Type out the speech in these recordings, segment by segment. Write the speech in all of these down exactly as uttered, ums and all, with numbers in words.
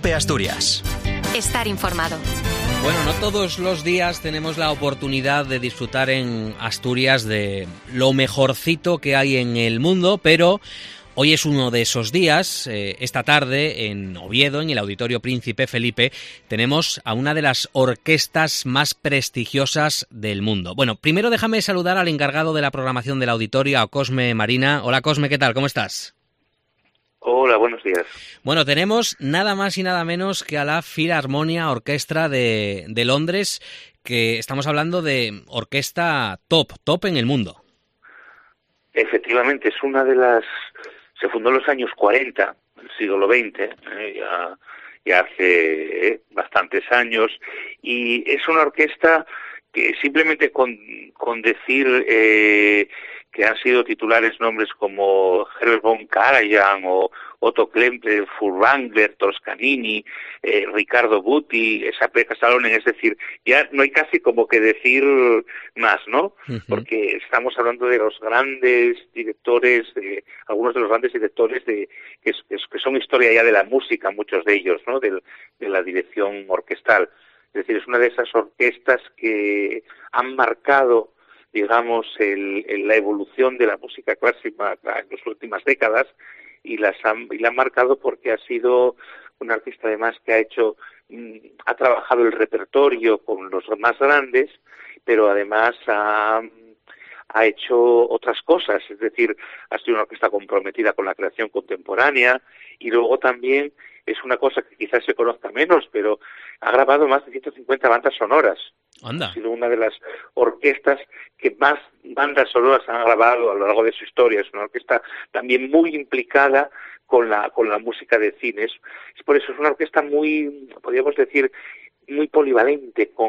COPE Asturias. Estar informado. Bueno, no todos los días tenemos la oportunidad de disfrutar en Asturias de lo mejorcito que hay en el mundo, pero hoy es uno de esos días. Eh, esta tarde en Oviedo, en el Auditorio Príncipe Felipe, tenemos a una de las orquestas más prestigiosas del mundo. Bueno, primero déjame saludar al encargado de la programación del auditorio, a Cosme Marina. Hola Cosme, ¿qué tal? ¿Cómo estás? Hola, buenos días. Bueno, tenemos nada más y nada menos que a la Filarmonia Orquestra de, de Londres, que estamos hablando de orquesta top, top en el mundo. Efectivamente, es una de las... Se fundó en los años cuarenta, del siglo veinte, eh, ya, ya hace eh, bastantes años, y es una orquesta que simplemente con, con decir eh, que han sido titulares nombres como Herbert von Karajan o Otto Klemperer, Furtwängler, Toscanini, eh, Riccardo Butti, Sapeka Salonen, es decir, ya no hay casi como que decir más, ¿no? Uh-huh. Porque estamos hablando de los grandes directores, de algunos de los grandes directores de que, que son historia ya de la música, muchos de ellos, ¿no? De, de la dirección orquestal. Es decir, es una de esas orquestas que han marcado, digamos, el, el, la evolución de la música clásica en las últimas décadas, y las han, y la han marcado porque ha sido un artista además que ha hecho, mmm, ha trabajado el repertorio con los más grandes, pero además ha, ha hecho otras cosas, es decir, ha sido una orquesta comprometida con la creación contemporánea, y luego también es una cosa que quizás se conozca menos, pero ha grabado más de ciento cincuenta bandas sonoras. Anda. Ha sido una de las orquestas que más bandas sonoras han grabado a lo largo de su historia. Es una orquesta también muy implicada con la con la música de cine. Es, es por eso es una orquesta muy, podríamos decir, muy polivalente, con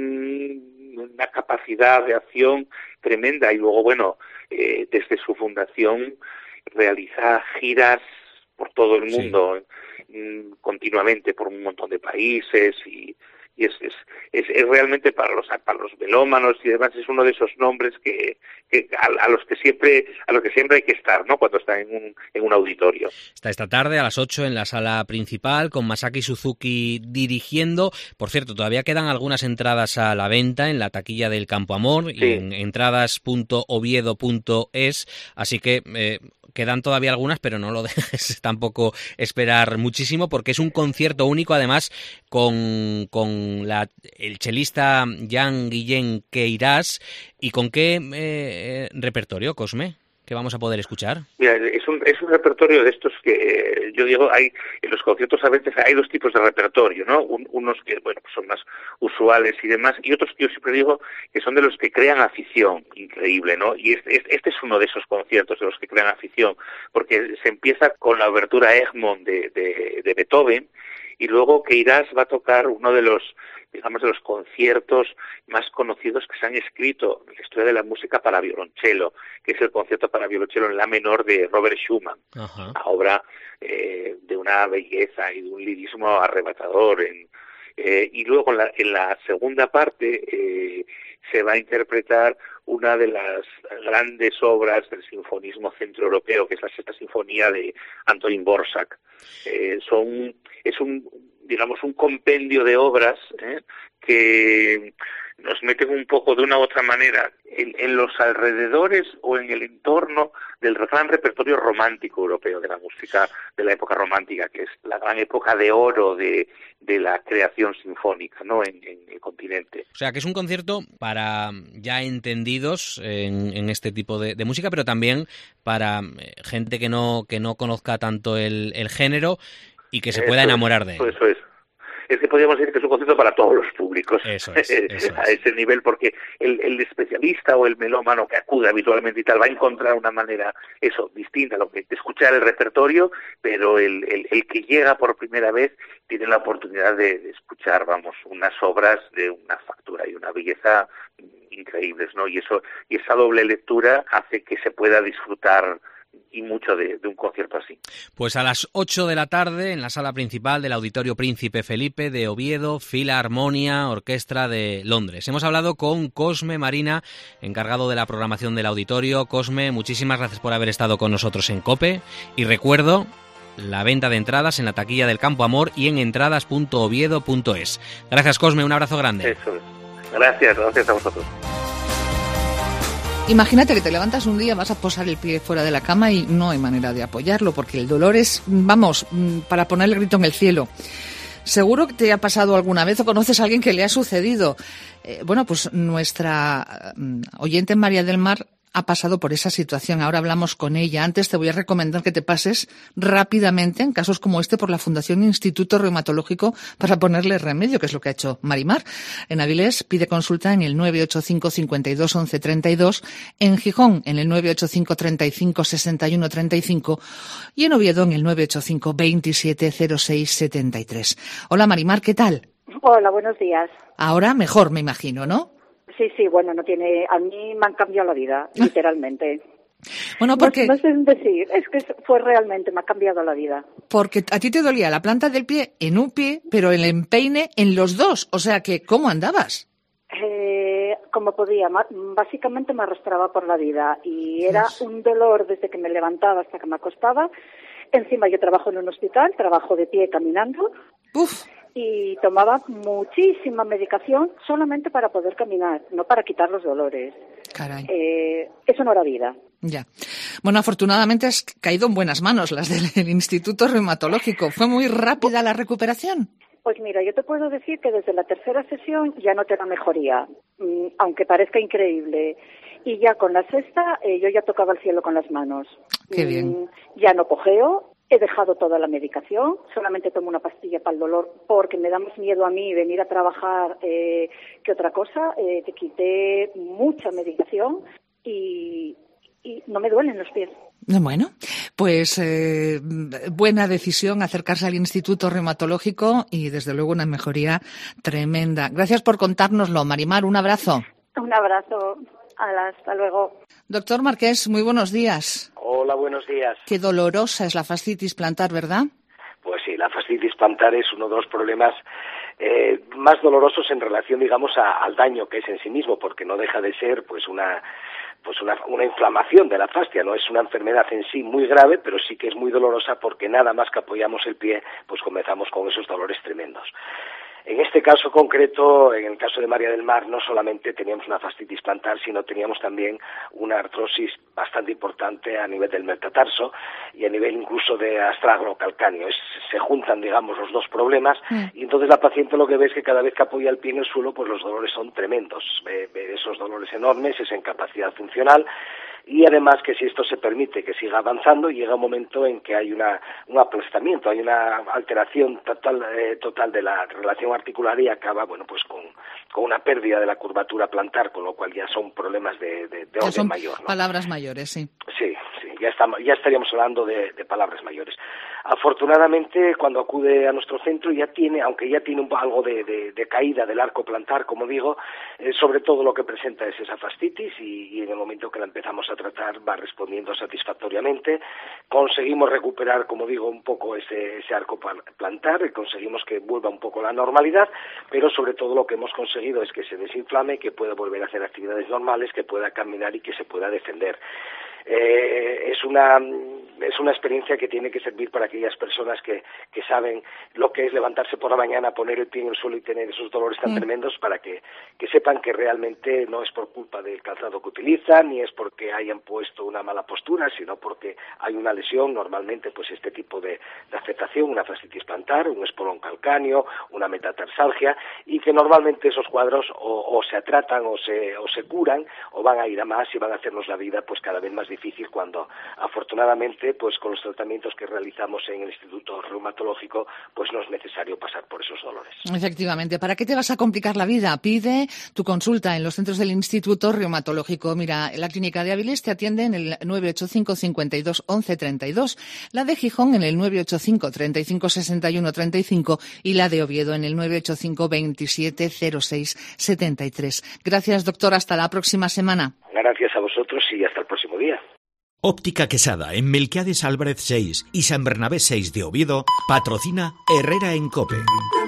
una capacidad de acción tremenda. Y luego, bueno, eh, desde su fundación realiza giras por todo el mundo, sí, continuamente por un montón de países, y y es, es, es, es realmente para los para los melómanos y demás es uno de esos nombres que, que a, a los que siempre a los que siempre hay que estar, ¿no? Cuando está en un en un auditorio. Está esta tarde a las ocho en la sala principal con Masaki Suzuki dirigiendo. Por cierto, todavía quedan algunas entradas a la venta en la taquilla del Campo Amor, sí, y en entradas punto oviedo punto es, así que eh, quedan todavía algunas, pero no lo dejes tampoco esperar muchísimo, porque es un concierto único, además, con, con la, el chelista Jean-Guillaume Queirás. ¿Y con qué eh, repertorio, Cosme, que vamos a poder escuchar? Mira, es un, es un repertorio de estos que, eh, yo digo, hay en los conciertos a veces hay dos tipos de repertorio, ¿no? Un, unos que, bueno, pues son más usuales y demás, y otros que yo siempre digo que son de los que crean afición, increíble, ¿no? Y este, este es uno de esos conciertos de los que crean afición, porque se empieza con la obertura Egmont de, de, de Beethoven, y luego Queirás va a tocar uno de los, digamos, de los conciertos más conocidos que se han escrito en la historia de la música para violonchelo, que es el concierto para violonchelo en la menor de Robert Schumann. Ajá. Una obra eh, de una belleza y de un lirismo arrebatador. En, eh, y luego en la, en la segunda parte eh, se va a interpretar una de las grandes obras del sinfonismo centroeuropeo, que es la Sexta Sinfonía de Antonín Dvořák. Eh, son, es un, digamos, un compendio de obras eh, que nos meten un poco de una u otra manera en, en los alrededores o en el entorno del gran repertorio romántico europeo, de la música de la época romántica, que es la gran época de oro de, de la creación sinfónica, ¿no? en, en el continente. O sea, que es un concierto para ya entendidos en, en este tipo de, de música, pero también para gente que no que no conozca tanto el, el género y que se pueda eso enamorar es, de él. Eso es. Es que podríamos decir que es un concierto para todos los públicos, eso es, eso a es. ese nivel, porque el, el especialista o el melómano que acude habitualmente y tal va a encontrar una manera, eso, distinta, lo que de escuchar el repertorio, pero el, el, el que llega por primera vez tiene la oportunidad de, de escuchar, vamos, unas obras de una factura y una belleza increíbles, ¿no? Y eso, y esa doble lectura hace que se pueda disfrutar y mucho de, de un concierto así. Pues a las ocho de la tarde, en la sala principal del Auditorio Príncipe Felipe de Oviedo, Filarmonia Orquestra de Londres. Hemos hablado con Cosme Marina, encargado de la programación del auditorio. Cosme, muchísimas gracias por haber estado con nosotros en COPE. Y recuerdo la venta de entradas en la taquilla del Campo Amor y en entradas punto oviedo punto es. Gracias, Cosme, un abrazo grande. Eso es. Gracias, gracias a vosotros. Imagínate que te levantas un día, vas a posar el pie fuera de la cama y no hay manera de apoyarlo, porque el dolor es, vamos, para poner el grito en el cielo. Seguro que te ha pasado alguna vez o conoces a alguien que le ha sucedido. Eh, bueno, pues nuestra um, oyente María del Mar ha pasado por esa situación. Ahora hablamos con ella. Antes te voy a recomendar que te pases rápidamente, en casos como este, por la Fundación Instituto Reumatológico para ponerle remedio, que es lo que ha hecho Marimar. En Avilés pide consulta en el nueve ocho cinco, cincuenta y dos, once, treinta y dos, en Gijón en el nueve ocho cinco, treinta y cinco, sesenta y uno, treinta y cinco y en Oviedo en el nueve ocho cinco, veintisiete, cero seis, setenta y tres. Hola Marimar, ¿qué tal? Hola, buenos días. Ahora mejor, me imagino, ¿no? Sí, sí, bueno, no tiene, a mí me han cambiado la vida, literalmente. Bueno, porque... No, no sé decir, es que fue realmente, me ha cambiado la vida. Porque a ti te dolía la planta del pie en un pie, pero el empeine en los dos, o sea que, ¿cómo andabas? Eh, como podía, básicamente me arrastraba por la vida y era Dios. Un dolor desde que me levantaba hasta que me acostaba. Encima yo trabajo en un hospital, trabajo de pie caminando. Uf. Y tomaba muchísima medicación solamente para poder caminar, no para quitar los dolores. Caray. Eh, eso no era vida. Ya. Bueno, afortunadamente has caído en buenas manos, las del Instituto Reumatológico. ¿Fue muy rápida la recuperación? Pues mira, yo te puedo decir que desde la tercera sesión ya noté la mejoría, aunque parezca increíble. Y ya con la sexta eh, yo ya tocaba el cielo con las manos. Qué bien. Ya no cojeo. He dejado toda la medicación, solamente tomo una pastilla para el dolor porque me da más miedo a mí venir a trabajar eh, que otra cosa. Eh, te quité mucha medicación y, y no me duelen los pies. Bueno, pues eh, buena decisión acercarse al Instituto Reumatológico y desde luego una mejoría tremenda. Gracias por contárnoslo, Marimar, un abrazo. Un abrazo, hasta luego. Doctor Marqués, muy buenos días. Hola, buenos días. Qué dolorosa es la fascitis plantar, ¿verdad? Pues sí, la fascitis plantar es uno de los problemas eh, más dolorosos en relación, digamos, a, al daño que es en sí mismo, porque no deja de ser, pues, una pues una, una inflamación de la fascia. No es una enfermedad en sí muy grave, pero sí que es muy dolorosa porque nada más que apoyamos el pie, pues comenzamos con esos dolores tremendos. En este caso concreto, en el caso de María del Mar, no solamente teníamos una fascitis plantar, sino teníamos también una artrosis bastante importante a nivel del metatarso y a nivel incluso de astragalo-calcáneo. Es, se juntan, digamos, los dos problemas mm. y entonces la paciente lo que ve es que cada vez que apoya el pie en el suelo, pues los dolores son tremendos. Ve, ve esos dolores enormes, esa incapacidad funcional. Y además que si esto se permite que siga avanzando, llega un momento en que hay una, un aplastamiento, hay una alteración total, eh, total de la relación articular y acaba, bueno, pues con, con una pérdida de la curvatura plantar, con lo cual ya son problemas de, de, de orden son mayor, ¿no? Palabras mayores, sí. Sí, sí, ya, estamos, ya estaríamos hablando de, de palabras mayores. Afortunadamente, cuando acude a nuestro centro ya tiene, aunque ya tiene un, algo de, de, de caída del arco plantar, como digo, eh, sobre todo lo que presenta es esa fascitis y, y en el momento que la empezamos a tratar va respondiendo satisfactoriamente. Conseguimos recuperar, como digo, un poco ese, ese arco plantar y conseguimos que vuelva un poco a la normalidad, pero sobre todo lo que hemos conseguido es que se desinflame, que pueda volver a hacer actividades normales, que pueda caminar y que se pueda defender. Eh, es una es una experiencia que tiene que servir para aquellas personas que, que saben lo que es levantarse por la mañana, poner el pie en el suelo y tener esos dolores tan mm. tremendos, para que, que sepan que realmente no es por culpa del calzado que utilizan, ni es porque hayan puesto una mala postura, sino porque hay una lesión, normalmente pues este tipo de, de afectación, una fascitis plantar, un espolón calcáneo, una metatarsalgia, y que normalmente esos cuadros o, o se tratan o se, o se curan, o van a ir a más y van a hacernos la vida pues cada vez más difícil, cuando afortunadamente pues con los tratamientos que realizamos en el Instituto Reumatológico pues no es necesario pasar por esos dolores. Efectivamente, ¿para qué te vas a complicar la vida? Pide tu consulta en los centros del Instituto Reumatológico. Mira, la clínica de Avilés te atiende en el nueve ocho cinco, cincuenta y dos, once, treinta y dos, la de Gijón en el nueve ocho cinco, treinta y cinco, sesenta y uno, treinta y cinco y la de Oviedo en el nueve ocho cinco, veintisiete, cero seis, setenta y tres. Gracias, doctor. Hasta la próxima semana. Gracias a vosotros y hasta el próximo día. Óptica Quesada, en Melquiades Álvarez seis y San Bernabé seis de Oviedo, patrocina Herrera en COPE.